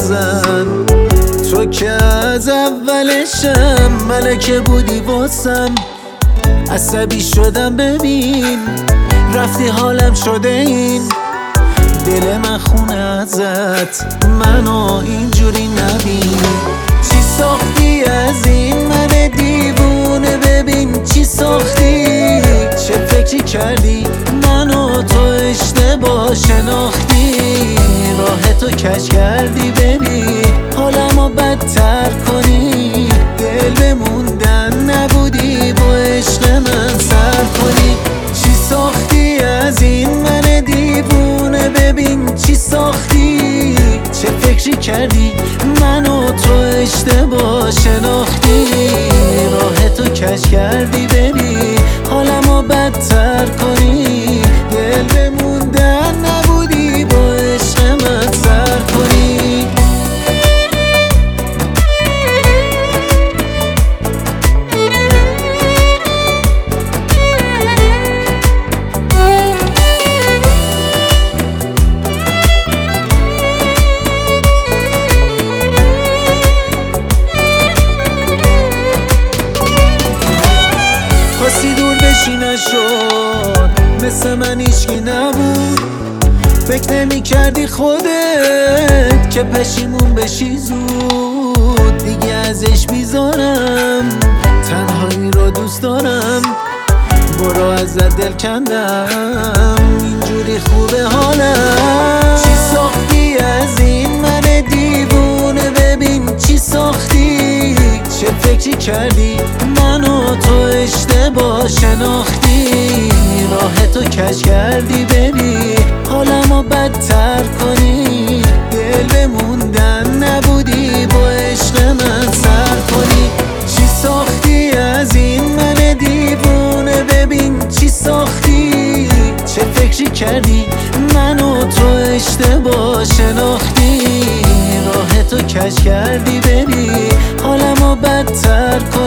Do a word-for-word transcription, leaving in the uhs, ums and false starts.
نزن. تو که از اولشم ملکه بودی واسم، عصبی شدم ببین رفتی حالم شده این. دل من خونه ازت، منو اینجوری نبین. چی ساختی از این من دیوونه، ببین چی ساختی. چه فکری کردی منو تو اشتباه شناختی. راه تو کج کردی ببین حالمو بدتر کنی. دل بموندن نبودی با عشق من سر کنی. چی ساختی از این من دیوونه، ببین چی ساختی. چه فکری کردی منو تو اشتباه شناختی. راه تو کج کردی ببین حالمو بدتر کنی. دل بموندن نبودی با عشق من سر کنی. خواستی دور بشی نشد، مثل من هیچکی نبود. فکر نمی کردی خودت که پشیمون بشی زود. دیگه ازش بیزارم، تنهایی رو دوست دارم. برو ازت دل کندم، اینجوری خوبه حالم. چی ساختی از این من دیوونه، ببین چی ساختی. چه فکری کردی منو تو اشتباه شناختی. راه تو کج کردی ببین حالمو بدتر کنی. دل بموندن نبودی با عشق من سر کنی. چی ساختی از این من دیوونه، ببین چی ساختی. چه فکری کردی منو تو اشتباه شناختی. راه تو کج کردی ببین حالمو بدتر کنی.